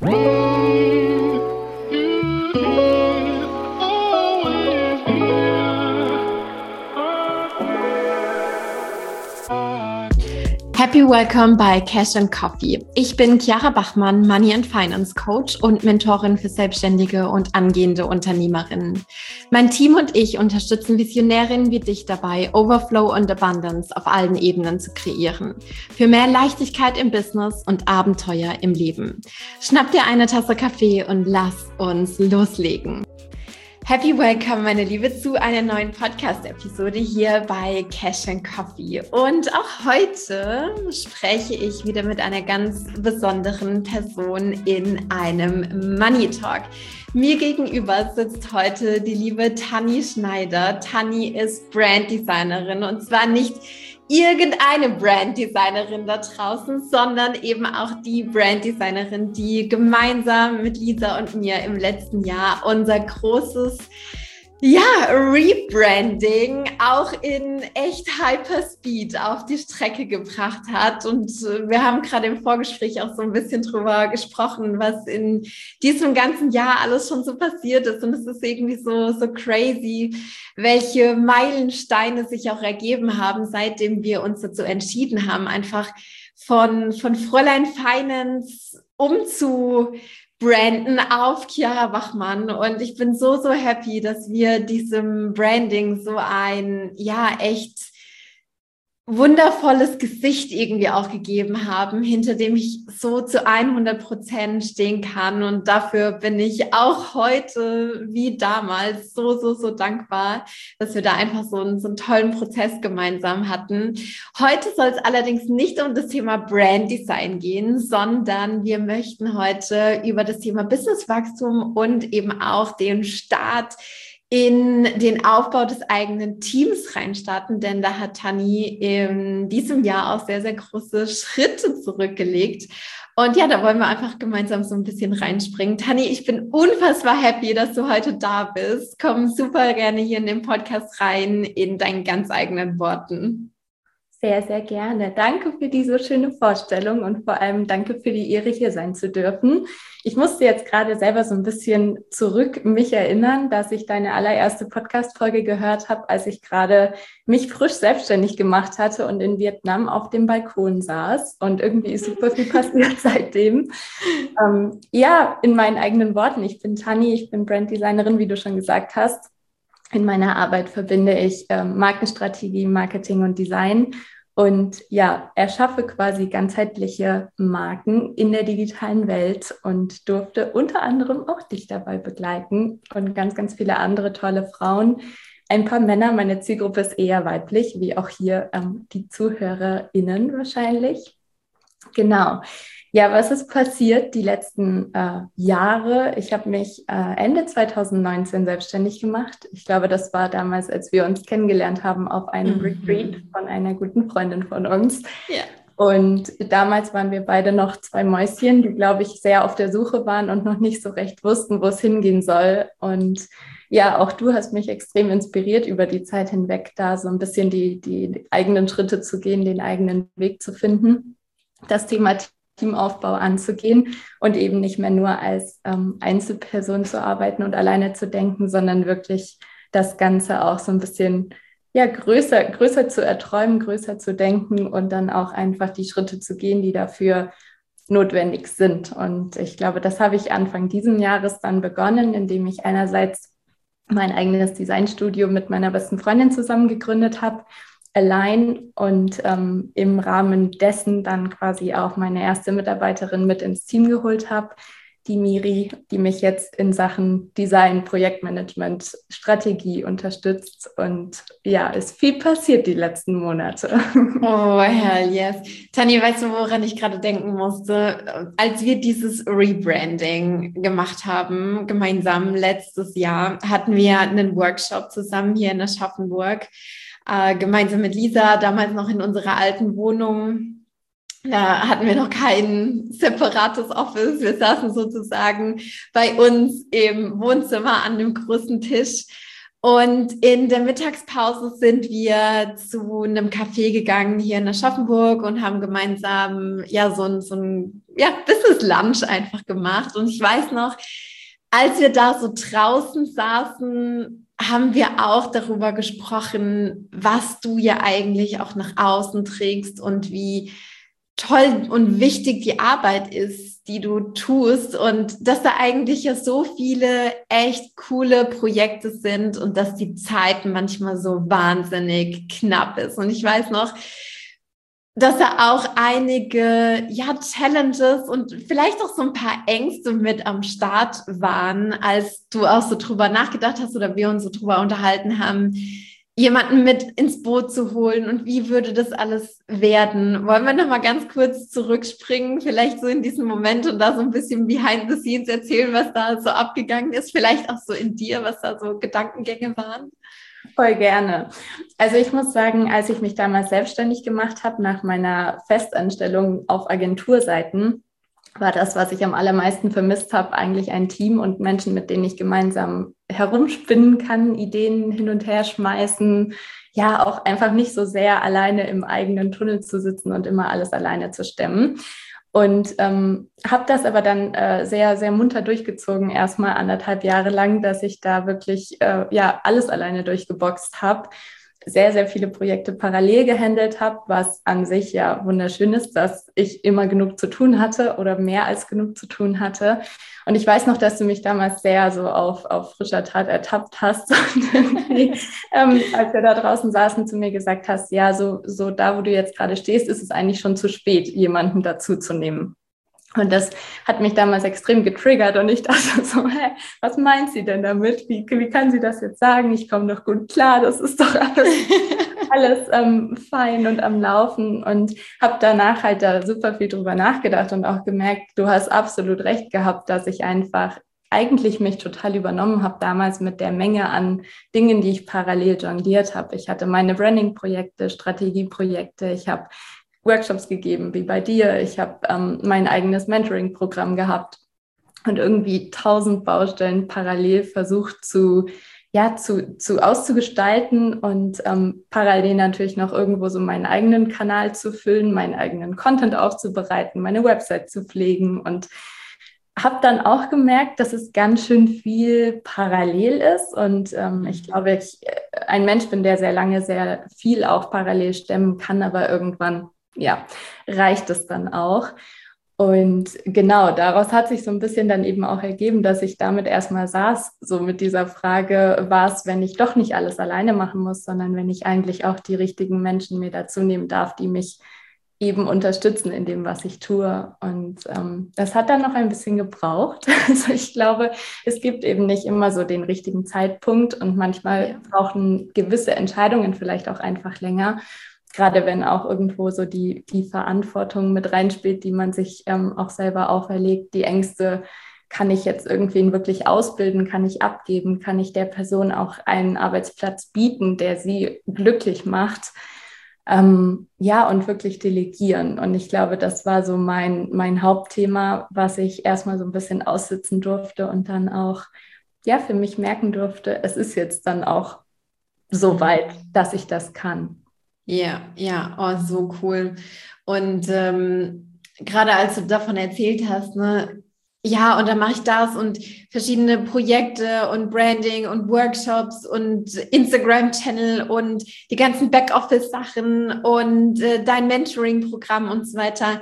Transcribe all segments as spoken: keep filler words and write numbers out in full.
Happy Welcome bei Cash and Coffee. Ich bin Chiara Bachmann, Money and Finance Coach und Mentorin für Selbstständige und angehende Unternehmerinnen. Mein Team und ich unterstützen Visionärinnen wie dich dabei, Overflow und Abundance auf allen Ebenen zu kreieren. Für mehr Leichtigkeit im Business und Abenteuer im Leben. Schnapp dir eine Tasse Kaffee und lass uns loslegen. Happy Welcome, meine Liebe, zu einer neuen Podcast-Episode hier bei Cash and Coffee. Und auch heute spreche ich wieder mit einer ganz besonderen Person in einem Money Talk. Mir gegenüber sitzt heute die liebe Tanni Schneider. Tanni ist Branddesignerin und zwar nicht irgendeine Branddesignerin da draußen, sondern eben auch die Branddesignerin, die gemeinsam mit Lisa und mir im letzten Jahr unser großes ja, Rebranding auch in echt Hyperspeed auf die Strecke gebracht hat. Und wir haben gerade im Vorgespräch auch so ein bisschen drüber gesprochen, was in diesem ganzen Jahr alles schon so passiert ist. Und es ist irgendwie so, so crazy, welche Meilensteine sich auch ergeben haben, seitdem wir uns dazu entschieden haben, einfach von, von Fräulein Finance umzu branden auf Chiara Bachmann, und ich bin so, so happy, dass wir diesem Branding so ein, ja, echt wundervolles Gesicht irgendwie auch gegeben haben, hinter dem ich so zu hundert Prozent stehen kann, und dafür bin ich auch heute wie damals so, so, so dankbar, dass wir da einfach so einen, so einen tollen Prozess gemeinsam hatten. Heute soll es allerdings nicht um das Thema Brand Design gehen, sondern wir möchten heute über das Thema Businesswachstum und eben auch den Start in den Aufbau des eigenen Teams reinstarten, denn da hat Tanni in diesem Jahr auch sehr, sehr große Schritte zurückgelegt. Und ja, da wollen wir einfach gemeinsam so ein bisschen reinspringen. Tanni, ich bin unfassbar happy, dass du heute da bist. Komm super gerne hier in den Podcast rein in deinen ganz eigenen Worten. Sehr, sehr gerne. Danke für diese schöne Vorstellung und vor allem danke für die Ehre, hier sein zu dürfen. Ich musste jetzt gerade selber so ein bisschen zurück mich erinnern, dass ich deine allererste Podcast-Folge gehört habe, als ich gerade mich frisch selbstständig gemacht hatte und in Vietnam auf dem Balkon saß, und irgendwie ist super viel passiert seitdem. Ähm, ja, in meinen eigenen Worten. Ich bin Tanni, ich bin Branddesignerin, wie du schon gesagt hast. In meiner Arbeit verbinde ich äh, Markenstrategie, Marketing und Design und ja, erschaffe quasi ganzheitliche Marken in der digitalen Welt und durfte unter anderem auch dich dabei begleiten und ganz, ganz viele andere tolle Frauen. Ein paar Männer, meine Zielgruppe ist eher weiblich, wie auch hier ähm, die ZuhörerInnen wahrscheinlich. Genau. Ja, was ist passiert die letzten äh, Jahre? Ich habe mich äh, Ende zwanzig neunzehn selbstständig gemacht. Ich glaube, das war damals, als wir uns kennengelernt haben, auf einem mhm. Retreat von einer guten Freundin von uns. Ja. Und damals waren wir beide noch zwei Mäuschen, die, glaube ich, sehr auf der Suche waren und noch nicht so recht wussten, wo es hingehen soll. Und ja, auch du hast mich extrem inspiriert, über die Zeit hinweg da so ein bisschen die, die eigenen Schritte zu gehen, den eigenen Weg zu finden. Das Thema Teamaufbau anzugehen und eben nicht mehr nur als ähm, Einzelperson zu arbeiten und alleine zu denken, sondern wirklich das Ganze auch so ein bisschen ja, größer, größer zu erträumen, größer zu denken und dann auch einfach die Schritte zu gehen, die dafür notwendig sind. Und ich glaube, das habe ich Anfang dieses Jahres dann begonnen, indem ich einerseits mein eigenes Designstudio mit meiner besten Freundin zusammen gegründet habe, allein, und ähm, im Rahmen dessen dann quasi auch meine erste Mitarbeiterin mit ins Team geholt habe, die Miri, die mich jetzt in Sachen Design, Projektmanagement, Strategie unterstützt. Und ja, ist viel passiert die letzten Monate. Oh, hell yes. Tanni, weißt du, woran ich gerade denken musste? Als wir dieses Rebranding gemacht haben, gemeinsam letztes Jahr, hatten wir einen Workshop zusammen hier in Aschaffenburg. Äh, gemeinsam mit Lisa, damals noch in unserer alten Wohnung. Da hatten wir noch kein separates Office. Wir saßen sozusagen bei uns im Wohnzimmer an dem großen Tisch. Und in der Mittagspause sind wir zu einem Café gegangen hier in Aschaffenburg und haben gemeinsam ja so ein, so ein ja, Business Lunch einfach gemacht. Und ich weiß noch, als wir da so draußen saßen, haben wir auch darüber gesprochen, was du ja eigentlich auch nach außen trägst und wie toll und wichtig die Arbeit ist, die du tust und dass da eigentlich ja so viele echt coole Projekte sind und dass die Zeit manchmal so wahnsinnig knapp ist. Und ich weiß noch, dass da auch einige ja, Challenges und vielleicht auch so ein paar Ängste mit am Start waren, als du auch so drüber nachgedacht hast oder wir uns so drüber unterhalten haben, jemanden mit ins Boot zu holen und wie würde das alles werden? Wollen wir nochmal ganz kurz zurückspringen, vielleicht so in diesen Moment und da so ein bisschen behind the scenes erzählen, was da so abgegangen ist, vielleicht auch so in dir, was da so Gedankengänge waren? Voll gerne. Also ich muss sagen, als ich mich damals selbstständig gemacht habe, nach meiner Festanstellung auf Agenturseiten, war das, was ich am allermeisten vermisst habe, eigentlich ein Team und Menschen, mit denen ich gemeinsam herumspinnen kann, Ideen hin und her schmeißen, ja, auch einfach nicht so sehr alleine im eigenen Tunnel zu sitzen und immer alles alleine zu stemmen. Und ähm, habe das aber dann äh, sehr, sehr munter durchgezogen, erstmal anderthalb Jahre lang, dass ich da wirklich äh, ja alles alleine durchgeboxt habe, sehr, sehr viele Projekte parallel gehandelt habe, was an sich ja wunderschön ist, dass ich immer genug zu tun hatte oder mehr als genug zu tun hatte. Und ich weiß noch, dass du mich damals sehr so auf, auf frischer Tat ertappt hast und ähm, als wir da draußen saßen, zu mir gesagt hast, ja, so, so da, wo du jetzt gerade stehst, ist es eigentlich schon zu spät, jemanden dazu zu nehmen. Und das hat mich damals extrem getriggert und ich dachte so, hä, was meint sie denn damit? Wie, wie kann sie das jetzt sagen? Ich komme doch gut klar, das ist doch alles, alles ähm, fein und am Laufen und habe danach halt da super viel drüber nachgedacht und auch gemerkt, du hast absolut recht gehabt, dass ich einfach eigentlich mich total übernommen habe damals mit der Menge an Dingen, die ich parallel jongliert habe. Ich hatte meine Branding-Projekte, Strategieprojekte, ich habe Workshops gegeben, wie bei dir. Ich habe ähm, mein eigenes Mentoring-Programm gehabt und irgendwie tausend Baustellen parallel versucht zu, ja, zu, zu auszugestalten und ähm, parallel natürlich noch irgendwo so meinen eigenen Kanal zu füllen, meinen eigenen Content aufzubereiten, meine Website zu pflegen und habe dann auch gemerkt, dass es ganz schön viel parallel ist und ähm, ich glaube, ich ein Mensch bin, der sehr lange sehr viel auch parallel stemmen kann, aber irgendwann ja, reicht es dann auch. Und genau, daraus hat sich so ein bisschen dann eben auch ergeben, dass ich damit erstmal saß, so mit dieser Frage, was, wenn ich doch nicht alles alleine machen muss, sondern wenn ich eigentlich auch die richtigen Menschen mir dazu nehmen darf, die mich eben unterstützen in dem, was ich tue. Und ähm, das hat dann noch ein bisschen gebraucht. Also ich glaube, es gibt eben nicht immer so den richtigen Zeitpunkt und manchmal ja. brauchen gewisse Entscheidungen vielleicht auch einfach länger. Gerade wenn auch irgendwo so die, die Verantwortung mit reinspielt, die man sich ähm, auch selber auferlegt, die Ängste, kann ich jetzt irgendwen wirklich ausbilden, kann ich abgeben, kann ich der Person auch einen Arbeitsplatz bieten, der sie glücklich macht, ähm, ja, und wirklich delegieren. Und ich glaube, das war so mein, mein Hauptthema, was ich erstmal so ein bisschen aussitzen durfte und dann auch, ja, für mich merken durfte, es ist jetzt dann auch so weit, dass ich das kann. Ja, ja, oh, so cool. Und ähm, gerade als du davon erzählt hast, ne, ja, und dann mache ich das und verschiedene Projekte und Branding und Workshops und Instagram-Channel und die ganzen Backoffice-Sachen und äh, dein Mentoring-Programm und so weiter.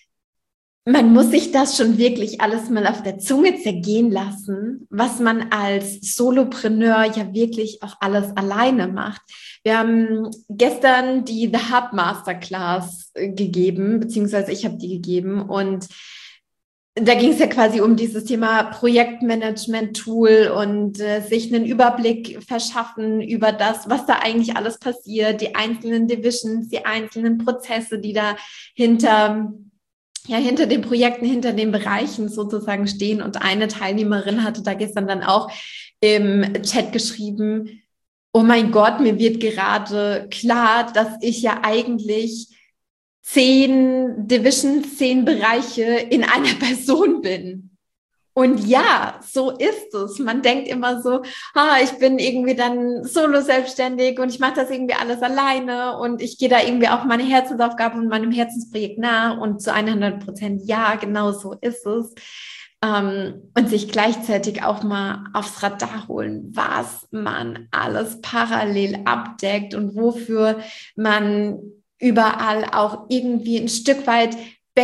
Man muss sich das schon wirklich alles mal auf der Zunge zergehen lassen, was man als Solopreneur ja wirklich auch alles alleine macht. Wir haben gestern die The Hub Masterclass gegeben, beziehungsweise ich habe die gegeben und da ging es ja quasi um dieses Thema Projektmanagement-Tool und äh, sich einen Überblick verschaffen über das, was da eigentlich alles passiert, die einzelnen Divisions, die einzelnen Prozesse, die da hinter ja hinter den Projekten, hinter den Bereichen sozusagen stehen. Und eine Teilnehmerin hatte da gestern dann auch im Chat geschrieben, oh mein Gott, mir wird gerade klar, dass ich ja eigentlich zehn Divisions, zehn Bereiche in einer Person bin. Und ja, so ist es. Man denkt immer so, ah, ich bin irgendwie dann solo selbstständig und ich mache das irgendwie alles alleine und ich gehe da irgendwie auch meine Herzensaufgabe und meinem Herzensprojekt nach und zu hundert Prozent ja, genau so ist es. Ähm, und sich gleichzeitig auch mal aufs Radar holen, was man alles parallel abdeckt und wofür man überall auch irgendwie ein Stück weit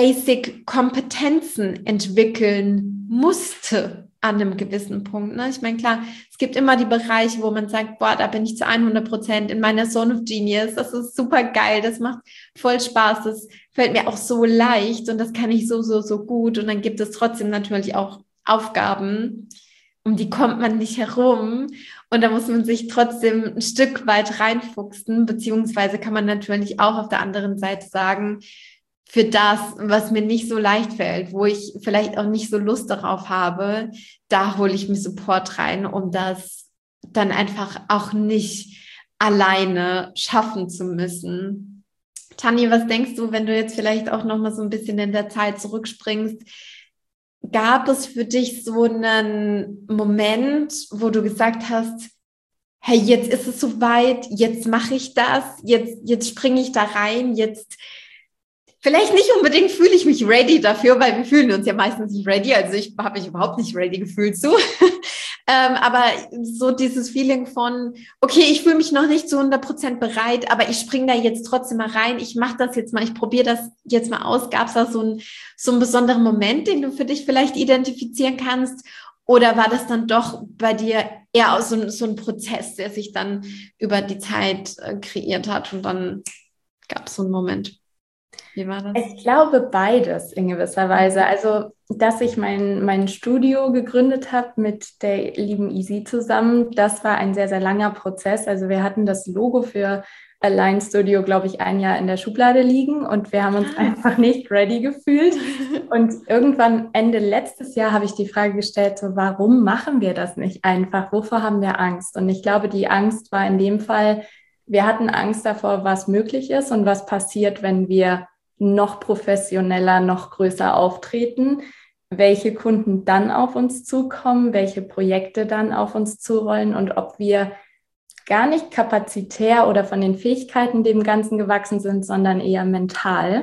Basic-Kompetenzen entwickeln musste an einem gewissen Punkt. Ne? Ich meine, klar, es gibt immer die Bereiche, wo man sagt, boah, da bin ich zu hundert Prozent in meiner Zone of Genius, das ist super geil, das macht voll Spaß, das fällt mir auch so leicht und das kann ich so, so, so gut. Und dann gibt es trotzdem natürlich auch Aufgaben, um die kommt man nicht herum. Und da muss man sich trotzdem ein Stück weit reinfuchsen, beziehungsweise kann man natürlich auch auf der anderen Seite sagen, für das, was mir nicht so leicht fällt, wo ich vielleicht auch nicht so Lust darauf habe, da hole ich mir Support rein, um das dann einfach auch nicht alleine schaffen zu müssen. Tanja, was denkst du, wenn du jetzt vielleicht auch noch mal so ein bisschen in der Zeit zurückspringst, gab es für dich so einen Moment, wo du gesagt hast, hey, jetzt ist es soweit, jetzt mache ich das, jetzt, jetzt springe ich da rein, jetzt vielleicht nicht unbedingt fühle ich mich ready dafür, weil wir fühlen uns ja meistens nicht ready. Also ich habe mich überhaupt nicht ready gefühlt so. ähm, aber so dieses Feeling von, okay, ich fühle mich noch nicht zu hundert Prozent bereit, aber ich springe da jetzt trotzdem mal rein. Ich mache das jetzt mal, ich probiere das jetzt mal aus. Gab es da so, ein, so einen besonderen Moment, den du für dich vielleicht identifizieren kannst? Oder war das dann doch bei dir eher auch so, so ein Prozess, der sich dann über die Zeit äh, kreiert hat und dann gab es so einen Moment? Wie war das? Ich glaube beides in gewisser Weise. Also, dass ich mein, mein Studio gegründet habe mit der lieben Easy zusammen, das war ein sehr, sehr langer Prozess. Also wir hatten das Logo für Align Studio, glaube ich, ein Jahr in der Schublade liegen und wir haben uns ah. einfach nicht ready gefühlt. Und irgendwann Ende letztes Jahr habe ich die Frage gestellt, so, warum machen wir das nicht einfach? Wovor haben wir Angst? Und ich glaube, die Angst war in dem Fall, wir hatten Angst davor, was möglich ist und was passiert, wenn wir noch professioneller, noch größer auftreten, welche Kunden dann auf uns zukommen, welche Projekte dann auf uns zurollen und ob wir gar nicht kapazitär oder von den Fähigkeiten dem Ganzen gewachsen sind, sondern eher mental.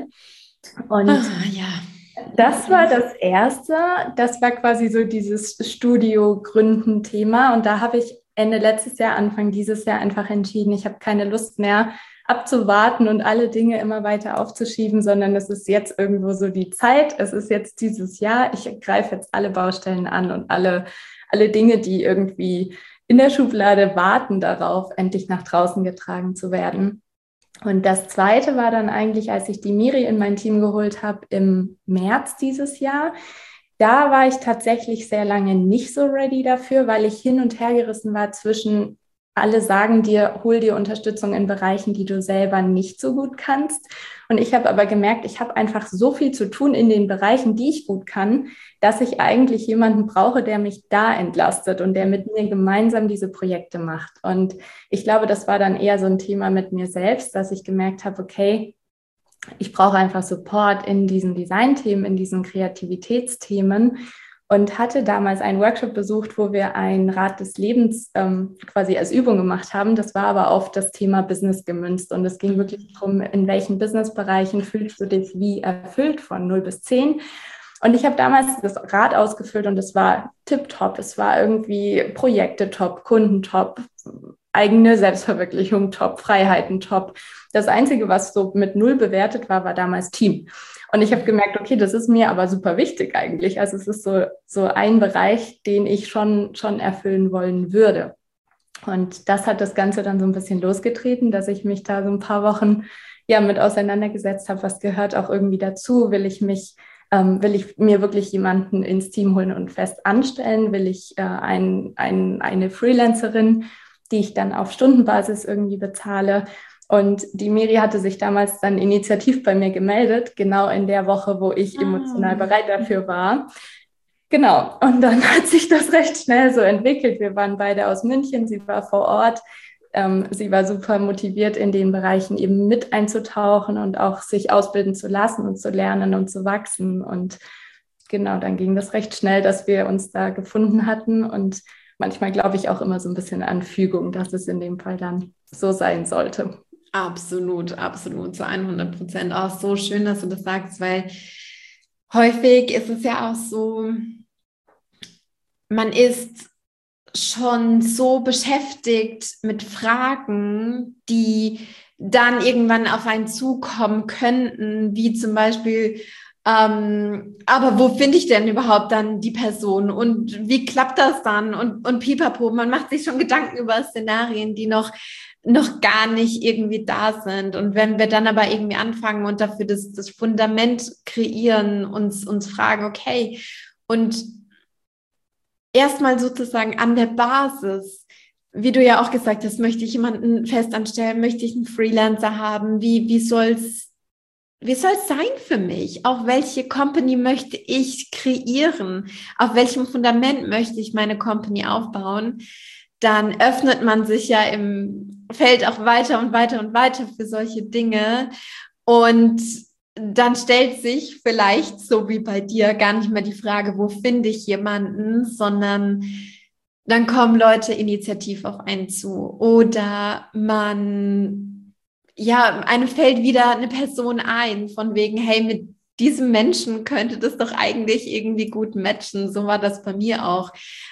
Und ah, ja. Das war das Erste. Das war quasi so dieses Studio-Gründen-Thema. Und da habe ich Ende letztes Jahr, Anfang dieses Jahr einfach entschieden, ich habe keine Lust mehr, abzuwarten und alle Dinge immer weiter aufzuschieben, sondern es ist jetzt irgendwo so die Zeit, es ist jetzt dieses Jahr, ich greife jetzt alle Baustellen an und alle, alle Dinge, die irgendwie in der Schublade warten darauf, endlich nach draußen getragen zu werden. Und das Zweite war dann eigentlich, als ich die Miri in mein Team geholt habe im März dieses Jahr. Da war ich tatsächlich sehr lange nicht so ready dafür, weil ich hin und her gerissen war zwischen, alle sagen dir, hol dir Unterstützung in Bereichen, die du selber nicht so gut kannst. Und ich habe aber gemerkt, ich habe einfach so viel zu tun in den Bereichen, die ich gut kann, dass ich eigentlich jemanden brauche, der mich da entlastet und der mit mir gemeinsam diese Projekte macht. Und ich glaube, das war dann eher so ein Thema mit mir selbst, dass ich gemerkt habe, okay, ich brauche einfach Support in diesen Designthemen, in diesen Kreativitätsthemen. Und hatte damals einen Workshop besucht, wo wir ein Rad des Lebens ähm, quasi als Übung gemacht haben. Das war aber auf das Thema Business gemünzt. Und es ging wirklich darum, in welchen Businessbereichen fühlst du dich wie erfüllt von null bis zehn. Und ich habe damals das Rad ausgefüllt und es war tipptopp. Es war irgendwie Projekte top, Kunden top, eigene Selbstverwirklichung top, Freiheiten top. Das Einzige, was so mit null bewertet war, war damals Team. Und ich habe gemerkt, okay, das ist mir aber super wichtig eigentlich. Also es ist so, so ein Bereich, den ich schon, schon erfüllen wollen würde. Und das hat das Ganze dann so ein bisschen losgetreten, dass ich mich da so ein paar Wochen ja mit auseinandergesetzt habe, was gehört auch irgendwie dazu. Will ich mich, ähm, will ich mir wirklich jemanden ins Team holen und fest anstellen? Will ich äh, ein, ein, eine Freelancerin, die ich dann auf Stundenbasis irgendwie bezahle? Und die Miri hatte sich damals dann initiativ bei mir gemeldet, genau in der Woche, wo ich emotional bereit dafür war. Genau, und dann hat sich das recht schnell so entwickelt. Wir waren beide aus München, sie war vor Ort. Ähm, sie war super motiviert, in den Bereichen eben mit einzutauchen und auch sich ausbilden zu lassen und zu lernen und zu wachsen. Und genau, dann ging das recht schnell, dass wir uns da gefunden hatten und manchmal glaube ich auch immer so ein bisschen an Fügung, dass es in dem Fall dann so sein sollte. Absolut, absolut, zu hundert Prozent. Auch so schön, dass du das sagst, weil häufig ist es ja auch so, man ist schon so beschäftigt mit Fragen, die dann irgendwann auf einen zukommen könnten, wie zum Beispiel, ähm, aber wo finde ich denn überhaupt dann die Person und wie klappt das dann und, und pipapo, man macht sich schon Gedanken über Szenarien, die noch, noch gar nicht irgendwie da sind. Und wenn wir dann aber irgendwie anfangen und dafür das, das Fundament kreieren, uns, uns fragen, okay, und erstmal sozusagen an der Basis, wie du ja auch gesagt hast, möchte ich jemanden festanstellen, möchte ich einen Freelancer haben, wie, wie soll's, wie soll's sein für mich? Auch welche Company möchte ich kreieren? Auf welchem Fundament möchte ich meine Company aufbauen? Dann öffnet man sich ja im Feld auch weiter und weiter und weiter für solche Dinge. Und dann stellt sich vielleicht, so wie bei dir, gar nicht mehr die Frage, wo finde ich jemanden, sondern dann kommen Leute initiativ auf einen zu. Oder man, ja, einem fällt wieder eine Person ein, von wegen, hey, mit diesem Menschen könnte das doch eigentlich irgendwie gut matchen. So war das bei mir auch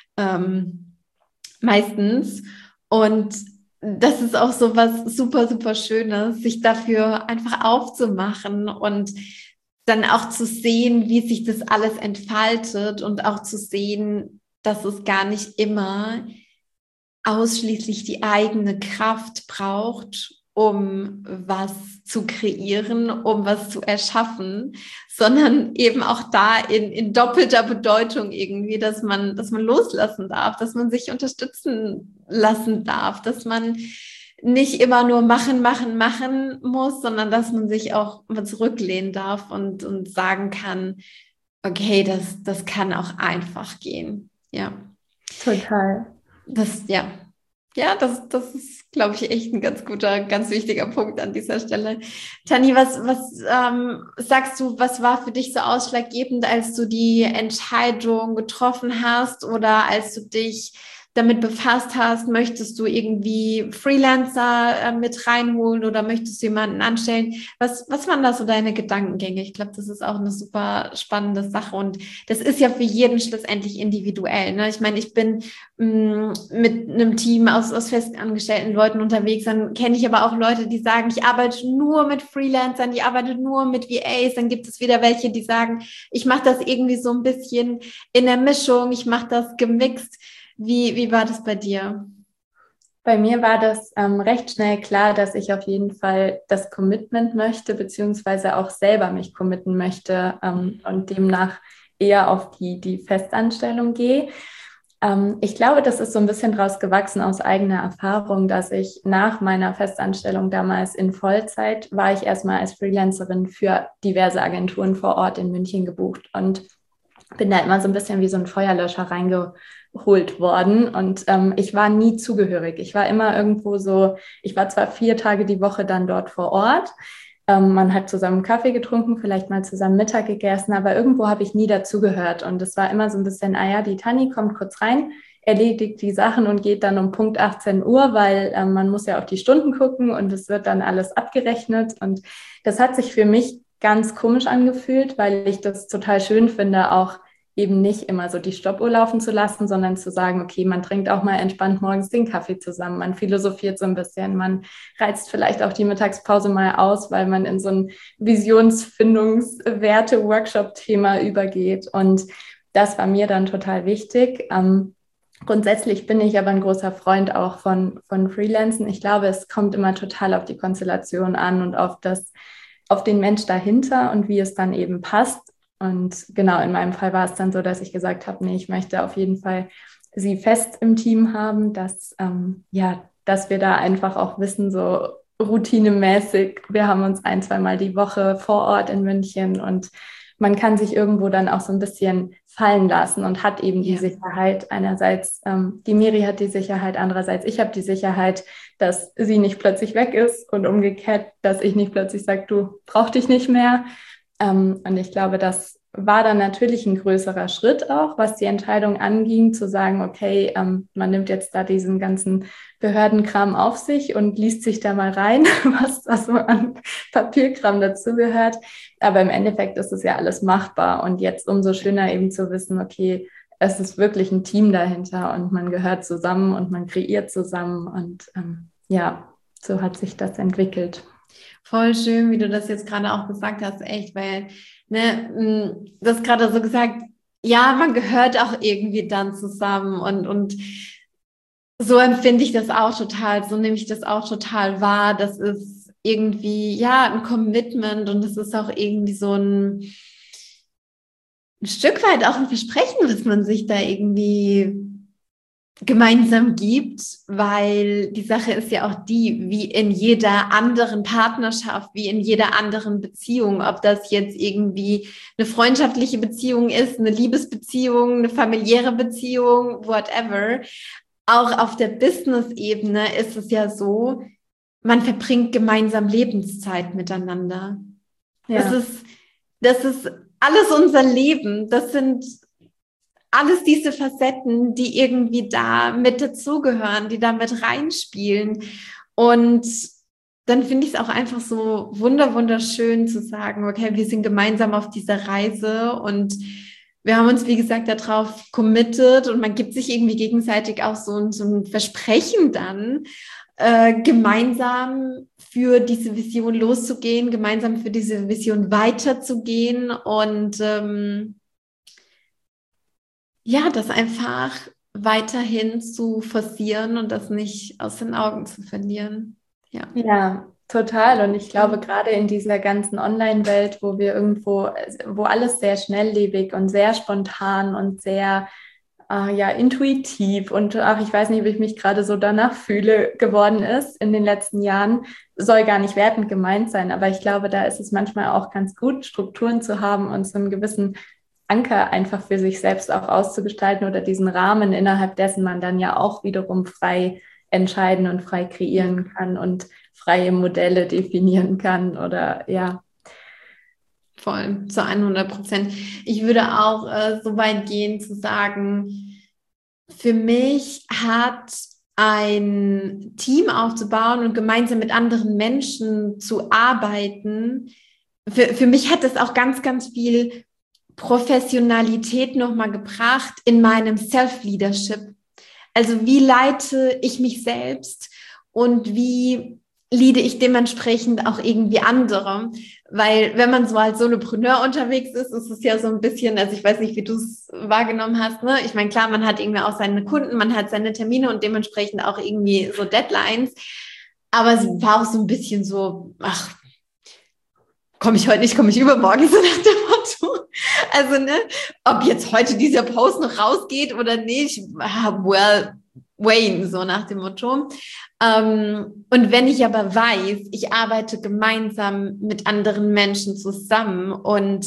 ähm, meistens. Und das ist auch so was super, super Schönes, sich dafür einfach aufzumachen und dann auch zu sehen, wie sich das alles entfaltet und auch zu sehen, dass es gar nicht immer ausschließlich die eigene Kraft braucht, um was zu kreieren, um was zu erschaffen, sondern eben auch da in, in doppelter Bedeutung irgendwie, dass man, dass man loslassen darf, dass man sich unterstützen lassen darf, dass man nicht immer nur machen, machen, machen muss, sondern dass man sich auch mal zurücklehnen darf und, und sagen kann, okay, das, das kann auch einfach gehen. Ja. Total. Das, ja. Ja, das, das ist, glaube ich, echt ein ganz guter, ganz wichtiger Punkt an dieser Stelle. Tani, was, was ähm, sagst du, was war für dich so ausschlaggebend, als du die Entscheidung getroffen hast oder als du dich damit befasst hast? Möchtest du irgendwie Freelancer äh, mit reinholen oder möchtest du jemanden anstellen? Was, was waren da so deine Gedankengänge? Ich glaube, das ist auch eine super spannende Sache und das ist ja für jeden schlussendlich individuell. Ne? Ich meine, ich bin mh, mit einem Team aus, aus festangestellten Leuten unterwegs, dann kenne ich aber auch Leute, die sagen, ich arbeite nur mit Freelancern, ich arbeite nur mit V As, dann gibt es wieder welche, die sagen, ich mache das irgendwie so ein bisschen in der Mischung, ich mache das gemixt. Wie, wie war das bei dir? Bei mir war das ähm, recht schnell klar, dass ich auf jeden Fall das Commitment möchte, beziehungsweise auch selber mich committen möchte ähm, und demnach eher auf die, die Festanstellung gehe. Ähm, ich glaube, das ist so ein bisschen draus gewachsen aus eigener Erfahrung, dass ich nach meiner Festanstellung damals in Vollzeit war ich erstmal als Freelancerin für diverse Agenturen vor Ort in München gebucht und bin da immer so ein bisschen wie so ein Feuerlöscher reingeholt worden und ähm, ich war nie zugehörig. Ich war immer irgendwo so, ich war zwar vier Tage die Woche dann dort vor Ort, ähm, man hat zusammen Kaffee getrunken, vielleicht mal zusammen Mittag gegessen, aber irgendwo habe ich nie dazugehört und es war immer so ein bisschen, ah ja, die Tani kommt kurz rein, erledigt die Sachen und geht dann um Punkt achtzehn Uhr, weil ähm, man muss ja auf die Stunden gucken und es wird dann alles abgerechnet und das hat sich für mich ganz komisch angefühlt, weil ich das total schön finde, auch eben nicht immer so die Stoppuhr laufen zu lassen, sondern zu sagen, okay, man trinkt auch mal entspannt morgens den Kaffee zusammen, man philosophiert so ein bisschen, man reizt vielleicht auch die Mittagspause mal aus, weil man in so ein Visionsfindungswerte-Workshop-Thema übergeht und das war mir dann total wichtig. Ähm, grundsätzlich bin ich aber ein großer Freund auch von, von Freelancen. Ich glaube, es kommt immer total auf die Konstellation an und auf das auf den Mensch dahinter und wie es dann eben passt. Und genau, in meinem Fall war es dann so, dass ich gesagt habe, nee, ich möchte auf jeden Fall sie fest im Team haben, dass, ähm, ja, dass wir da einfach auch wissen, so routinemäßig, wir haben uns ein, zweimal die Woche vor Ort in München und man kann sich irgendwo dann auch so ein bisschen fallen lassen und hat eben die ja. Sicherheit. Einerseits, ähm, die Miri hat die Sicherheit, andererseits ich habe die Sicherheit, dass sie nicht plötzlich weg ist und umgekehrt, dass ich nicht plötzlich sage, du brauch dich nicht mehr. Ähm, und ich glaube, das war dann natürlich ein größerer Schritt auch, was die Entscheidung anging, zu sagen, okay, ähm, man nimmt jetzt da diesen ganzen Behördenkram auf sich und liest sich da mal rein, was da so an Papierkram dazugehört. Aber im Endeffekt ist es ja alles machbar und jetzt umso schöner eben zu wissen, okay, es ist wirklich ein Team dahinter und man gehört zusammen und man kreiert zusammen und ähm, ja, so hat sich das entwickelt. Voll schön, wie du das jetzt gerade auch gesagt hast, echt, weil, ne, das gerade so gesagt, ja, man gehört auch irgendwie dann zusammen und, und so empfinde ich das auch total, so nehme ich das auch total wahr, das ist irgendwie, ja, ein Commitment und es ist auch irgendwie so ein, ein Stück weit auch ein Versprechen, was man sich da irgendwie gemeinsam gibt, weil die Sache ist ja auch die, wie in jeder anderen Partnerschaft, wie in jeder anderen Beziehung, ob das jetzt irgendwie eine freundschaftliche Beziehung ist, eine Liebesbeziehung, eine familiäre Beziehung, whatever. Auch auf der Business-Ebene ist es ja so, man verbringt gemeinsam Lebenszeit miteinander. Ja. Das ist, das ist alles unser Leben. Das sind alles diese Facetten, die irgendwie da mit dazugehören, die da mit reinspielen. Und dann finde ich es auch einfach so wunder, wunderschön zu sagen, okay, wir sind gemeinsam auf dieser Reise und wir haben uns, wie gesagt, darauf committed und man gibt sich irgendwie gegenseitig auch so, so ein Versprechen dann, äh, gemeinsam für diese Vision loszugehen, gemeinsam für diese Vision weiterzugehen und ähm, ja, das einfach weiterhin zu forcieren und das nicht aus den Augen zu verlieren. Ja, ja, total. Und ich glaube, gerade in dieser ganzen Online-Welt, wo wir irgendwo, wo alles sehr schnelllebig und sehr spontan und sehr äh, ja, intuitiv und ach, ich weiß nicht, wie ich mich gerade so danach fühle, geworden ist in den letzten Jahren, soll gar nicht wertend gemeint sein. Aber ich glaube, da ist es manchmal auch ganz gut, Strukturen zu haben und so einen gewissen Anker einfach für sich selbst auch auszugestalten oder diesen Rahmen, innerhalb dessen man dann ja auch wiederum frei entscheiden und frei kreieren kann und freie Modelle definieren kann oder ja. Voll, zu hundert Prozent. Ich würde auch äh, so weit gehen zu sagen, für mich hat ein Team aufzubauen und gemeinsam mit anderen Menschen zu arbeiten, für, für mich hat das auch ganz, ganz viel Professionalität nochmal gebracht in meinem Self-Leadership. Also wie leite ich mich selbst und wie leade ich dementsprechend auch irgendwie andere? Weil wenn man so als Solopreneur unterwegs ist, ist es ja so ein bisschen, also ich weiß nicht, wie du es wahrgenommen hast, ne? Ich meine, klar, man hat irgendwie auch seine Kunden, man hat seine Termine und dementsprechend auch irgendwie so Deadlines. Aber es war auch so ein bisschen so, ach, komme ich heute nicht, komme ich übermorgen, so nach dem Motto. Also, ne, ob jetzt heute dieser Post noch rausgeht oder nicht, well, Wayne, so nach dem Motto. Ähm, und wenn ich aber weiß, ich arbeite gemeinsam mit anderen Menschen zusammen und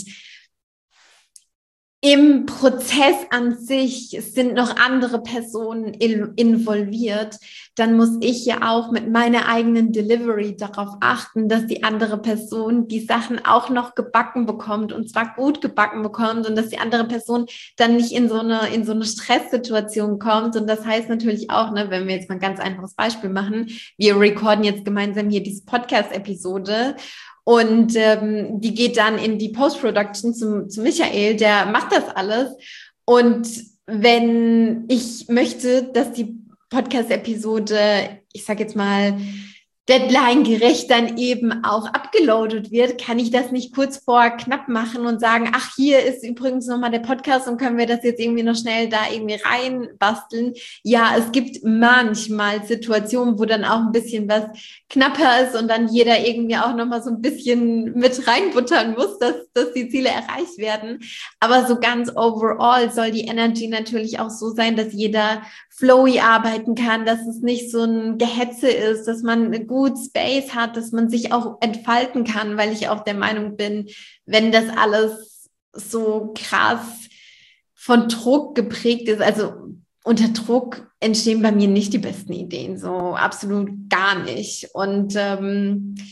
im Prozess an sich sind noch andere Personen involviert, dann muss ich ja auch mit meiner eigenen Delivery darauf achten, dass die andere Person die Sachen auch noch gebacken bekommt und zwar gut gebacken bekommt und dass die andere Person dann nicht in so eine, in so eine Stresssituation kommt. Und das heißt natürlich auch, ne, wenn wir jetzt mal ein ganz einfaches Beispiel machen, wir recorden jetzt gemeinsam hier diese Podcast-Episode und ähm, die geht dann in die Post-Production zum, zu Michael, der macht das alles. Und wenn ich möchte, dass die Podcast-Episode, ich sage jetzt mal, deadline-gerecht dann eben auch abgeloadet wird, kann ich das nicht kurz vor knapp machen und sagen, ach, hier ist übrigens nochmal der Podcast und können wir das jetzt irgendwie noch schnell da irgendwie reinbasteln. Ja, es gibt manchmal Situationen, wo dann auch ein bisschen was knapper ist und dann jeder irgendwie auch nochmal so ein bisschen mit reinbuttern muss, dass, dass die Ziele erreicht werden. Aber so ganz overall soll die Energy natürlich auch so sein, dass jeder flowy arbeiten kann, dass es nicht so ein Gehetze ist, dass man gut Space hat, dass man sich auch entfalten kann, weil ich auch der Meinung bin, wenn das alles so krass von Druck geprägt ist, also unter Druck entstehen bei mir nicht die besten Ideen, so absolut gar nicht. Und ähm,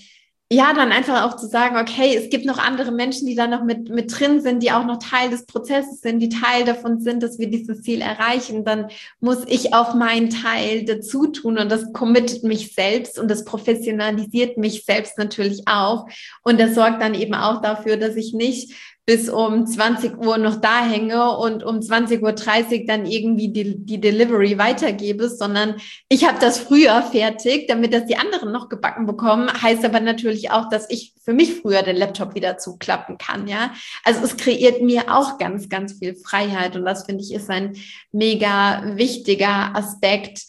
ja, dann einfach auch zu sagen, okay, es gibt noch andere Menschen, die da noch mit, mit drin sind, die auch noch Teil des Prozesses sind, die Teil davon sind, dass wir dieses Ziel erreichen, dann muss ich auch meinen Teil dazu tun und das committet mich selbst und das professionalisiert mich selbst natürlich auch und das sorgt dann eben auch dafür, dass ich nicht bis um zwanzig Uhr noch da hänge und um zwanzig Uhr dreißig dann irgendwie die, die Delivery weitergebe, sondern ich habe das früher fertig, damit das die anderen noch gebacken bekommen, heißt aber natürlich auch, dass ich für mich früher den Laptop wieder zuklappen kann, ja. Also es kreiert mir auch ganz, ganz viel Freiheit und das finde ich ist ein mega wichtiger Aspekt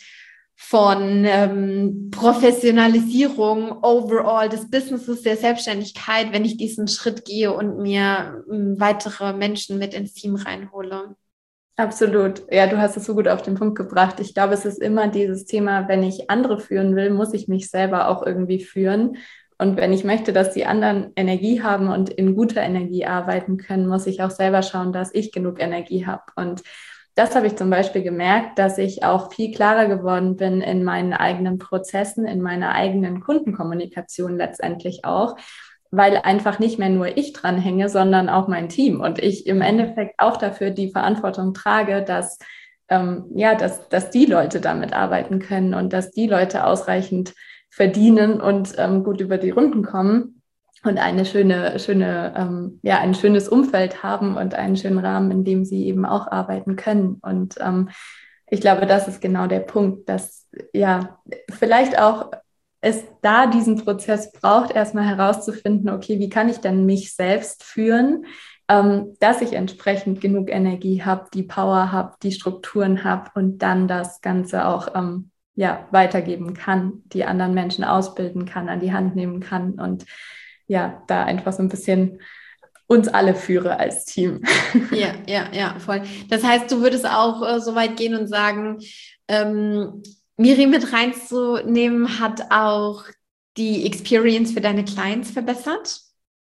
von ähm, Professionalisierung overall des Businesses, der Selbstständigkeit, wenn ich diesen Schritt gehe und mir ähm, weitere Menschen mit ins Team reinhole. Absolut. Ja, du hast es so gut auf den Punkt gebracht. Ich glaube, es ist immer dieses Thema, wenn ich andere führen will, muss ich mich selber auch irgendwie führen. Und wenn ich möchte, dass die anderen Energie haben und in guter Energie arbeiten können, muss ich auch selber schauen, dass ich genug Energie habe. Und das habe ich zum Beispiel gemerkt, dass ich auch viel klarer geworden bin in meinen eigenen Prozessen, in meiner eigenen Kundenkommunikation letztendlich auch, weil einfach nicht mehr nur ich dranhänge, sondern auch mein Team und ich im Endeffekt auch dafür die Verantwortung trage, dass, ähm, ja, dass, dass die Leute damit arbeiten können und dass die Leute ausreichend verdienen und ähm, gut über die Runden kommen. Und eine schöne, schöne, ähm, ja, ein schönes Umfeld haben und einen schönen Rahmen, in dem sie eben auch arbeiten können. Und ähm, ich glaube, das ist genau der Punkt, dass ja vielleicht auch es da diesen Prozess braucht, erstmal herauszufinden, okay, wie kann ich denn mich selbst führen, ähm, dass ich entsprechend genug Energie habe, die Power habe, die Strukturen habe und dann das Ganze auch ähm, ja, weitergeben kann, die anderen Menschen ausbilden kann, an die Hand nehmen kann und ja, da einfach so ein bisschen uns alle führe als Team. Ja, ja, ja, voll. Das heißt, du würdest auch äh, so weit gehen und sagen, ähm, Miri mit reinzunehmen, hat auch die Experience für deine Clients verbessert?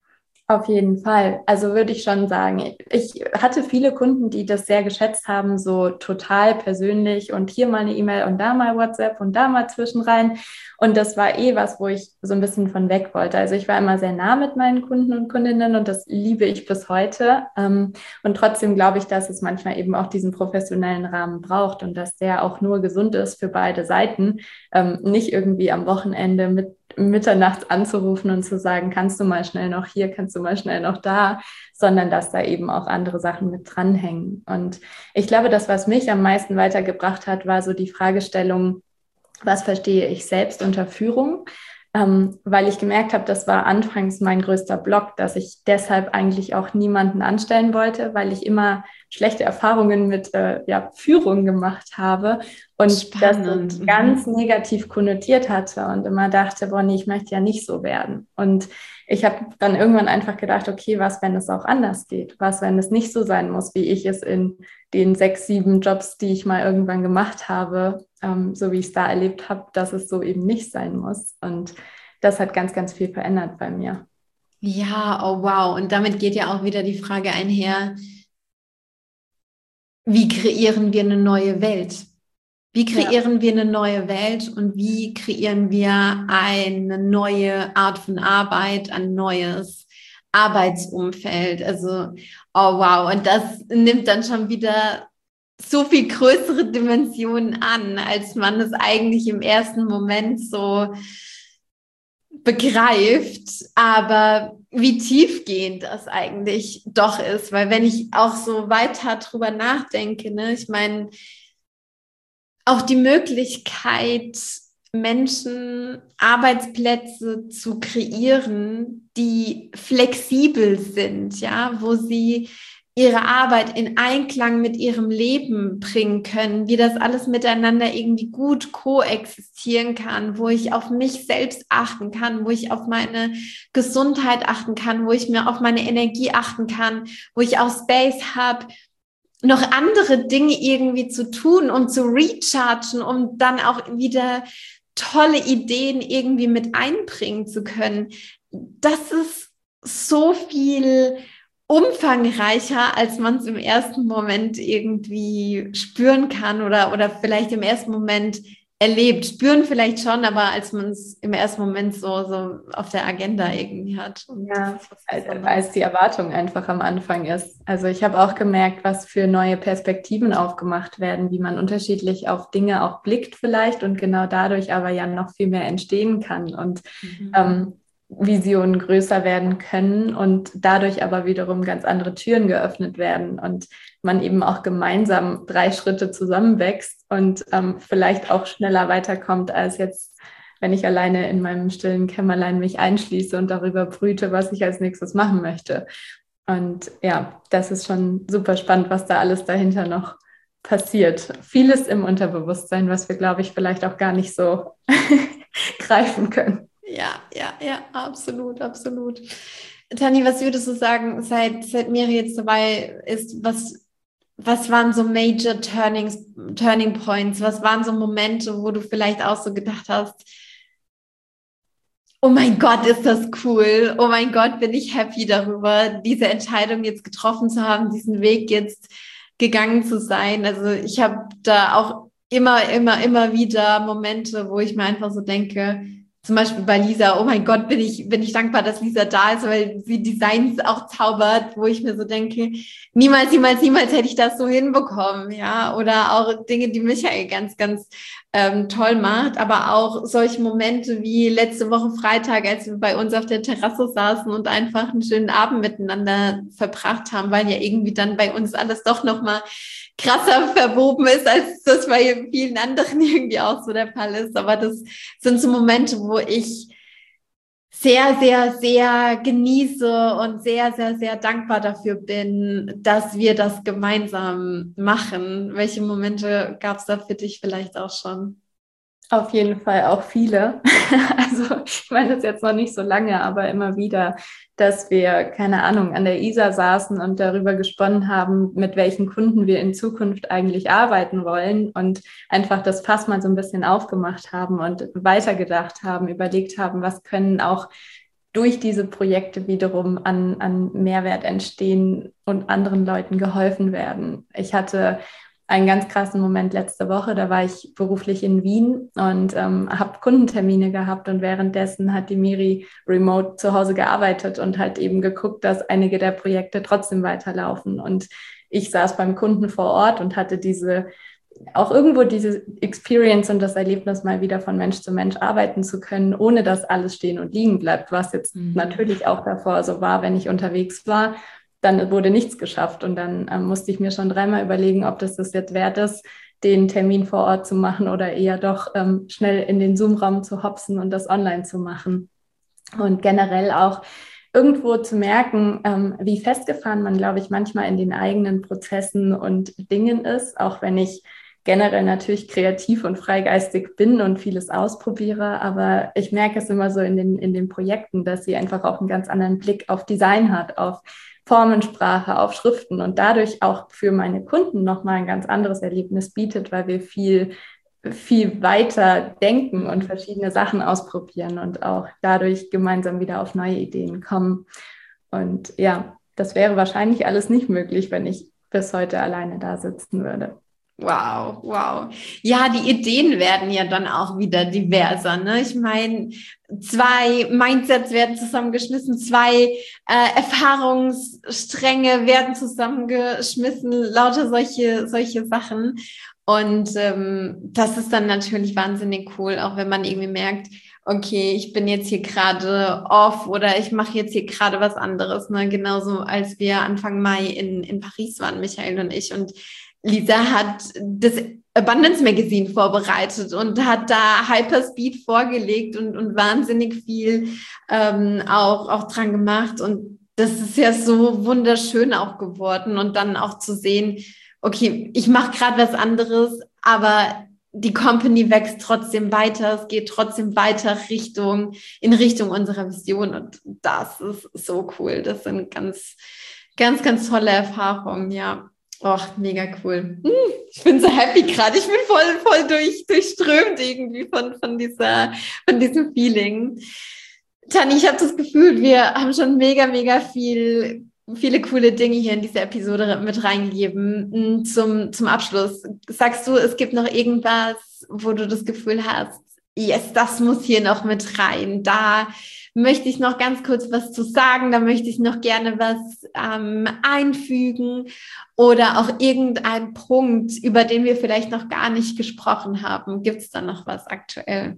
Auf jeden Fall. Also würde ich schon sagen, ich hatte viele Kunden, die das sehr geschätzt haben, so total persönlich und hier mal eine E-Mail und da mal WhatsApp und da mal zwischenrein. Und das war eh was, wo ich so ein bisschen von weg wollte. Also ich war immer sehr nah mit meinen Kunden und Kundinnen und das liebe ich bis heute. Und trotzdem glaube ich, dass es manchmal eben auch diesen professionellen Rahmen braucht und dass der auch nur gesund ist für beide Seiten. Nicht irgendwie am Wochenende mit mitternachts anzurufen und zu sagen, kannst du mal schnell noch hier, kannst du mal schnell noch da, sondern dass da eben auch andere Sachen mit dranhängen. Und ich glaube, das, was mich am meisten weitergebracht hat, war so die Fragestellung, was verstehe ich selbst unter Führung? Ähm, weil ich gemerkt habe, das war anfangs mein größter Block, dass ich deshalb eigentlich auch niemanden anstellen wollte, weil ich immer schlechte Erfahrungen mit äh, ja, Führung gemacht habe und Spannend. das ganz negativ konnotiert hatte und immer dachte, boah, nee, ich möchte ja nicht so werden. Und ich habe dann irgendwann einfach gedacht, okay, was, wenn es auch anders geht? Was, wenn es nicht so sein muss, wie ich es in den sechs, sieben Jobs, die ich mal irgendwann gemacht habe, ähm, so wie ich es da erlebt habe, dass es so eben nicht sein muss. Und das hat ganz, ganz viel verändert bei mir. Ja, oh wow. Und damit geht ja auch wieder die Frage einher, wie kreieren wir eine neue Welt? Wie kreieren ja. wir eine neue Welt und wie kreieren wir eine neue Art von Arbeit, ein neues Arbeitsumfeld? Also, oh wow. Und das nimmt dann schon wieder so viel größere Dimensionen an, als man es eigentlich im ersten Moment so begreift, aber wie tiefgehend das eigentlich doch ist, weil wenn ich auch so weiter drüber nachdenke, ne, ich meine, auch die Möglichkeit, Menschen Arbeitsplätze zu kreieren, die flexibel sind, ja, wo sie ihre Arbeit in Einklang mit ihrem Leben bringen können, wie das alles miteinander irgendwie gut koexistieren kann, wo ich auf mich selbst achten kann, wo ich auf meine Gesundheit achten kann, wo ich mir auf meine Energie achten kann, wo ich auch Space habe, noch andere Dinge irgendwie zu tun, um zu rechargen, um dann auch wieder tolle Ideen irgendwie mit einbringen zu können. Das ist so viel umfangreicher, als man es im ersten Moment irgendwie spüren kann oder, oder vielleicht im ersten Moment erlebt. Spüren vielleicht schon, aber als man es im ersten Moment so, so auf der Agenda irgendwie hat. Und ja, als die Erwartung einfach am Anfang ist. Also ich habe auch gemerkt, was für neue Perspektiven aufgemacht werden, wie man unterschiedlich auf Dinge auch blickt vielleicht und genau dadurch aber ja noch viel mehr entstehen kann und mhm. ähm, Visionen größer werden können und dadurch aber wiederum ganz andere Türen geöffnet werden und man eben auch gemeinsam drei Schritte zusammenwächst und ähm, vielleicht auch schneller weiterkommt als jetzt, wenn ich alleine in meinem stillen Kämmerlein mich einschließe und darüber brüte, was ich als nächstes machen möchte. Und ja, das ist schon super spannend, was da alles dahinter noch passiert. Vieles im Unterbewusstsein, was wir, glaube ich, vielleicht auch gar nicht so greifen können. Ja, ja, ja, absolut, absolut. Tani, was würdest du sagen, seit, seit Miri jetzt dabei ist, was, was waren so Major Turnings, Turning Points? Was waren so Momente, wo du vielleicht auch so gedacht hast, oh mein Gott, ist das cool. Oh mein Gott, bin ich happy darüber, diese Entscheidung jetzt getroffen zu haben, diesen Weg jetzt gegangen zu sein. Also ich habe da auch immer, immer, immer wieder Momente, wo ich mir einfach so denke, zum Beispiel bei Lisa, oh mein Gott, bin ich, bin ich dankbar, dass Lisa da ist, weil sie Designs auch zaubert, wo ich mir so denke, niemals, niemals, niemals hätte ich das so hinbekommen, ja, oder auch Dinge, die Michael ganz, ganz ähm, toll macht, aber auch solche Momente wie letzte Woche Freitag, als wir bei uns auf der Terrasse saßen und einfach einen schönen Abend miteinander verbracht haben, weil ja irgendwie dann bei uns alles doch nochmal krasser verwoben ist, als das bei vielen anderen irgendwie auch so der Fall ist. Aber das sind so Momente, wo ich sehr, sehr, sehr genieße und sehr, sehr, sehr dankbar dafür bin, dass wir das gemeinsam machen. Welche Momente gab es da für dich vielleicht auch schon? Auf jeden Fall auch viele. Also ich meine das jetzt noch nicht so lange, aber immer wieder, dass wir, keine Ahnung, an der Isar saßen und darüber gesponnen haben, mit welchen Kunden wir in Zukunft eigentlich arbeiten wollen und einfach das Fass mal so ein bisschen aufgemacht haben und weitergedacht haben, überlegt haben, was können auch durch diese Projekte wiederum an, an Mehrwert entstehen und anderen Leuten geholfen werden. Ich hatte einen ganz krassen Moment letzte Woche, da war ich beruflich in Wien und ähm, habe Kundentermine gehabt und währenddessen hat die Miri remote zu Hause gearbeitet und hat eben geguckt, dass einige der Projekte trotzdem weiterlaufen und ich saß beim Kunden vor Ort und hatte diese, auch irgendwo diese Experience und das Erlebnis, mal wieder von Mensch zu Mensch arbeiten zu können, ohne dass alles stehen und liegen bleibt, was jetzt mhm. natürlich auch davor so war, wenn ich unterwegs war. Dann wurde nichts geschafft und dann ähm, musste ich mir schon dreimal überlegen, ob das das jetzt wert ist, den Termin vor Ort zu machen oder eher doch ähm, schnell in den Zoom-Raum zu hopsen und das online zu machen. Und generell auch irgendwo zu merken, ähm, wie festgefahren man, glaube ich, manchmal in den eigenen Prozessen und Dingen ist, auch wenn ich generell natürlich kreativ und freigeistig bin und vieles ausprobiere, aber ich merke es immer so in den, in den Projekten, dass sie einfach auch einen ganz anderen Blick auf Design hat, auf Formensprache, auf Schriften und dadurch auch für meine Kunden nochmal ein ganz anderes Erlebnis bietet, weil wir viel, viel weiter denken und verschiedene Sachen ausprobieren und auch dadurch gemeinsam wieder auf neue Ideen kommen. Und ja, das wäre wahrscheinlich alles nicht möglich, wenn ich bis heute alleine da sitzen würde. Wow, wow. Ja, die Ideen werden ja dann auch wieder diverser, ne? Ich meine, zwei Mindsets werden zusammengeschmissen, zwei äh, Erfahrungsstränge werden zusammengeschmissen, lauter solche, solche Sachen. Und ähm, das ist dann natürlich wahnsinnig cool, auch wenn man irgendwie merkt, okay, ich bin jetzt hier gerade off oder ich mache jetzt hier gerade was anderes, ne? Genauso als wir Anfang Mai in, in Paris waren, Michael und ich, und Lisa hat das Abundance Magazine vorbereitet und hat da Hyperspeed vorgelegt und, und wahnsinnig viel ähm, auch, auch dran gemacht. Und das ist ja so wunderschön auch geworden. Und dann auch zu sehen, okay, ich mache gerade was anderes, aber die Company wächst trotzdem weiter. Es geht trotzdem weiter Richtung, in Richtung unserer Vision. Und das ist so cool. Das sind ganz, ganz, ganz tolle Erfahrungen, ja. Och, mega cool. Ich bin so happy gerade. Ich bin voll, voll durch, durchströmt irgendwie von, von dieser, von diesem Feeling. Tani, ich habe das Gefühl, wir haben schon mega, mega viel viele coole Dinge hier in diese Episode mit reingegeben. Zum, zum Abschluss, sagst du, es gibt noch irgendwas, wo du das Gefühl hast, yes, das muss hier noch mit rein. Da möchte ich noch ganz kurz was zu sagen, da möchte ich noch gerne was ähm, einfügen oder auch irgendein Punkt, über den wir vielleicht noch gar nicht gesprochen haben. Gibt es da noch was aktuell?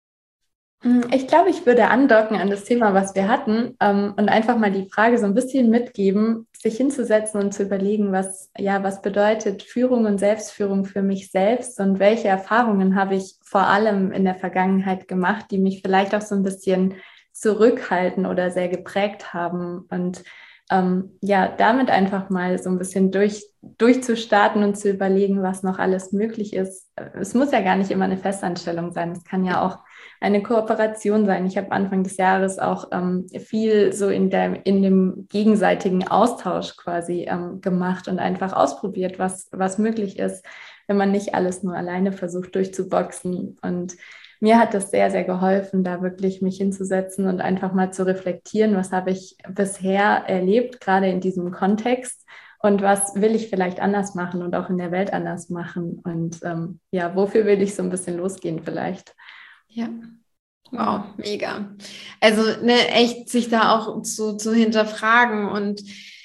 Ich glaube, ich würde andocken an das Thema, was wir hatten, ähm, und einfach mal die Frage so ein bisschen mitgeben, sich hinzusetzen und zu überlegen, was, ja, was bedeutet Führung und Selbstführung für mich selbst und welche Erfahrungen habe ich vor allem in der Vergangenheit gemacht, die mich vielleicht auch so ein bisschen zurückhalten oder sehr geprägt haben. Und ähm, ja, damit einfach mal so ein bisschen durch, durchzustarten und zu überlegen, was noch alles möglich ist. Es muss ja gar nicht immer eine Festanstellung sein, es kann ja auch eine Kooperation sein. Ich habe Anfang des Jahres auch ähm, viel so in, der, in dem gegenseitigen Austausch quasi ähm, gemacht und einfach ausprobiert, was, was möglich ist, wenn man nicht alles nur alleine versucht durchzuboxen. Und mir hat das sehr, sehr geholfen, da wirklich mich hinzusetzen und einfach mal zu reflektieren, was habe ich bisher erlebt, gerade in diesem Kontext. Und was will ich vielleicht anders machen und auch in der Welt anders machen? Und ähm, ja, wofür will ich so ein bisschen losgehen vielleicht? Ja, wow, mega. Also ne, echt sich da auch zu, zu hinterfragen und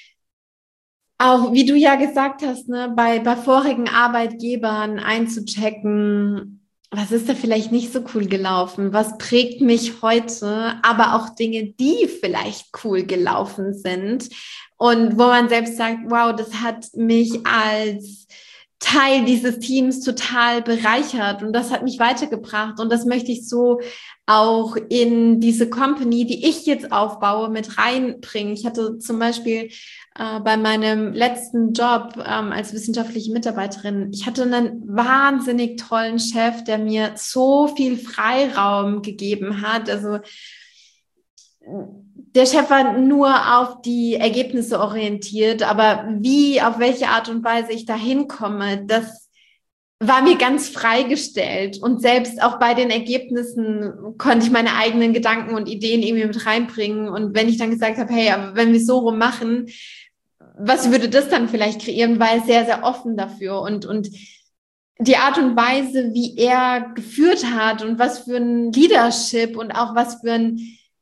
auch, wie du ja gesagt hast, ne, bei, bei vorigen Arbeitgebern einzuchecken, was ist da vielleicht nicht so cool gelaufen? Was prägt mich heute? Aber auch Dinge, die vielleicht cool gelaufen sind und wo man selbst sagt, wow, das hat mich als Teil dieses Teams total bereichert und das hat mich weitergebracht und das möchte ich so auch in diese Company, die ich jetzt aufbaue, mit reinbringen. Ich hatte zum Beispiel äh, bei meinem letzten Job ähm, als wissenschaftliche Mitarbeiterin, ich hatte einen wahnsinnig tollen Chef, der mir so viel Freiraum gegeben hat. Also der Chef war nur auf die Ergebnisse orientiert, aber wie, auf welche Art und Weise ich da hinkomme, das war mir ganz freigestellt. Und selbst auch bei den Ergebnissen konnte ich meine eigenen Gedanken und Ideen irgendwie mit reinbringen. Und wenn ich dann gesagt habe, hey, aber wenn wir es so rum machen, was würde das dann vielleicht kreieren, war er sehr, sehr offen dafür. Und, und die Art und Weise, wie er geführt hat und was für ein Leadership und auch was für ein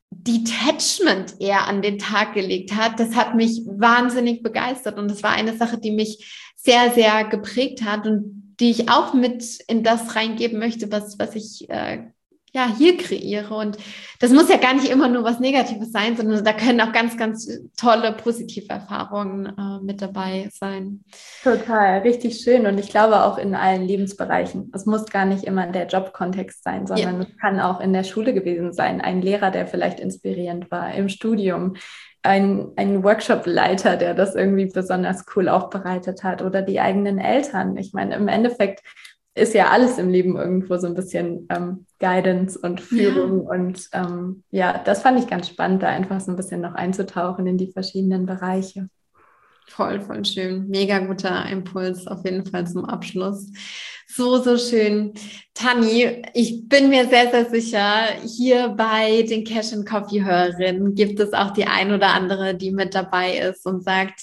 Detachment er an den Tag gelegt hat, das hat mich wahnsinnig begeistert und das war eine Sache, die mich sehr, sehr geprägt hat und die ich auch mit in das reingeben möchte, was, was ich äh, ja hier kreiere. Und das muss ja gar nicht immer nur was Negatives sein, sondern da können auch ganz, ganz tolle positive Erfahrungen äh, mit dabei sein. Total, richtig schön. Und ich glaube auch in allen Lebensbereichen. Es muss gar nicht immer der Jobkontext sein, sondern ja. Es kann auch in der Schule gewesen sein. Ein Lehrer, der vielleicht inspirierend war, im Studium, ein, ein Workshop-Leiter, der das irgendwie besonders cool aufbereitet hat oder die eigenen Eltern. Ich meine, im Endeffekt ist ja alles im Leben irgendwo so ein bisschen ähm, Guidance und Führung. Ja. Und ähm, ja, das fand ich ganz spannend, da einfach so ein bisschen noch einzutauchen in die verschiedenen Bereiche. Voll, voll schön. Mega guter Impuls auf jeden Fall zum Abschluss. So, so schön. Tani, ich bin mir sehr, sehr sicher, hier bei den Cash and Coffee Hörerinnen gibt es auch die ein oder andere, die mit dabei ist und sagt,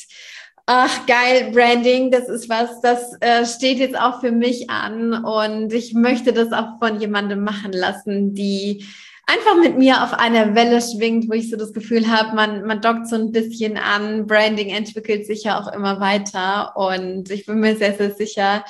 ach geil, Branding, das ist was, das äh, steht jetzt auch für mich an und ich möchte das auch von jemandem machen lassen, die einfach mit mir auf einer Welle schwingt, wo ich so das Gefühl habe, man, man dockt so ein bisschen an. Branding entwickelt sich ja auch immer weiter und ich bin mir sehr, sehr sicher,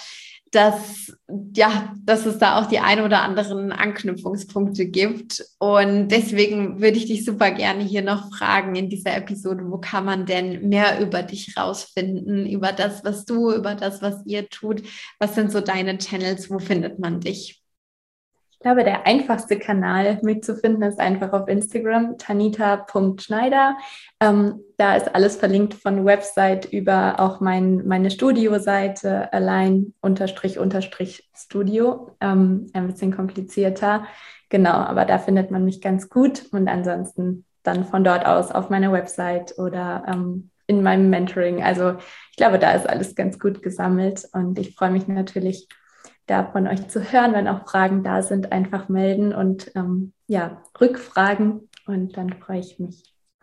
dass, ja, dass es da auch die ein oder anderen Anknüpfungspunkte gibt. Und deswegen würde ich dich super gerne hier noch fragen in dieser Episode, wo kann man denn mehr über dich rausfinden, über das, was du, über das, was ihr tut? Was sind so deine Channels? Wo findet man dich? Ich glaube, der einfachste Kanal mitzufinden ist einfach auf Instagram, tanita punkt schneider. Ähm, da ist alles verlinkt von Website über auch mein, meine Studioseite, allein unterstrich unterstrich Studio. Ähm, ein bisschen komplizierter. Genau, aber da findet man mich ganz gut und ansonsten dann von dort aus auf meiner Website oder ähm, in meinem Mentoring. Also ich glaube, da ist alles ganz gut gesammelt und ich freue mich natürlich, da von euch zu hören, wenn auch Fragen da sind, einfach melden und ähm, ja, Rückfragen und dann freue ich mich.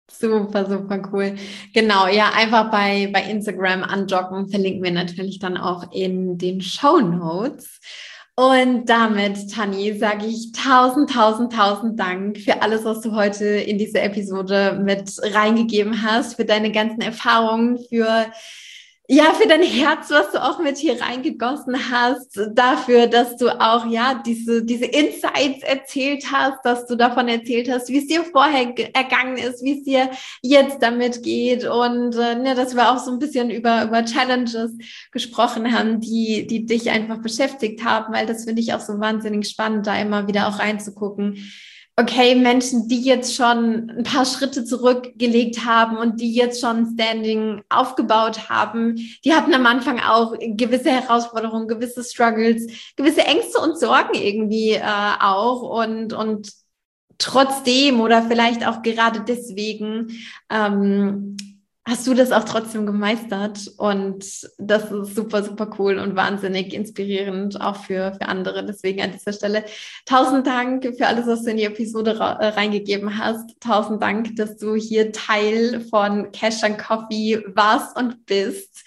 Super, super cool. Genau, ja, einfach bei, bei Instagram andocken, verlinken wir natürlich dann auch in den Shownotes. Und damit, Tani, sage ich tausend, tausend, tausend Dank für alles, was du heute in diese Episode mit reingegeben hast, für deine ganzen Erfahrungen, für Ja, für dein Herz, was du auch mit hier reingegossen hast, dafür, dass du auch, ja, diese, diese Insights erzählt hast, dass du davon erzählt hast, wie es dir vorher ge- ergangen ist, wie es dir jetzt damit geht und, äh, ne, dass wir auch so ein bisschen über, über Challenges gesprochen haben, die, die dich einfach beschäftigt haben, weil das finde ich auch so wahnsinnig spannend, da immer wieder auch reinzugucken. Okay, Menschen, die jetzt schon ein paar Schritte zurückgelegt haben und die jetzt schon Standing aufgebaut haben, die hatten am Anfang auch gewisse Herausforderungen, gewisse Struggles, gewisse Ängste und Sorgen irgendwie äh, auch und, und trotzdem oder vielleicht auch gerade deswegen ähm, hast du das auch trotzdem gemeistert und das ist super, super cool und wahnsinnig inspirierend auch für, für andere. Deswegen an dieser Stelle tausend Dank für alles, was du in die Episode ra- äh, reingegeben hast. Tausend Dank, dass du hier Teil von Cash and Coffee warst und bist.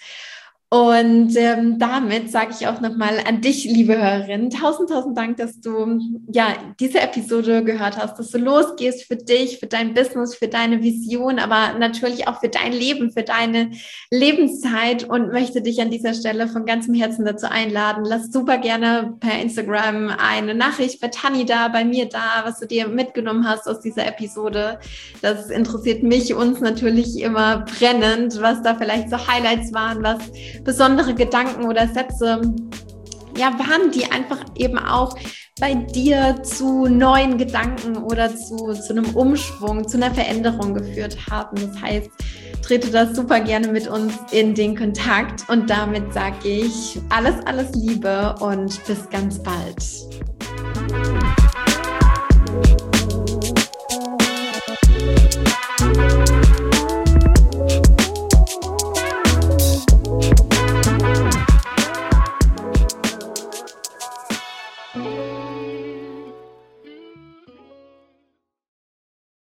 Und ähm, damit sage ich auch nochmal an dich, liebe Hörerin, tausend, tausend Dank, dass du ja diese Episode gehört hast, dass du losgehst für dich, für dein Business, für deine Vision, aber natürlich auch für dein Leben, für deine Lebenszeit und möchte dich an dieser Stelle von ganzem Herzen dazu einladen. Lass super gerne per Instagram eine Nachricht bei Tani da, bei mir da, was du dir mitgenommen hast aus dieser Episode. Das interessiert mich, uns natürlich immer brennend, was da vielleicht so Highlights waren, was besondere Gedanken oder Sätze ja, waren, die einfach eben auch bei dir zu neuen Gedanken oder zu, zu einem Umschwung, zu einer Veränderung geführt haben. Das heißt, trete das super gerne mit uns in den Kontakt und damit sage ich alles, alles Liebe und bis ganz bald.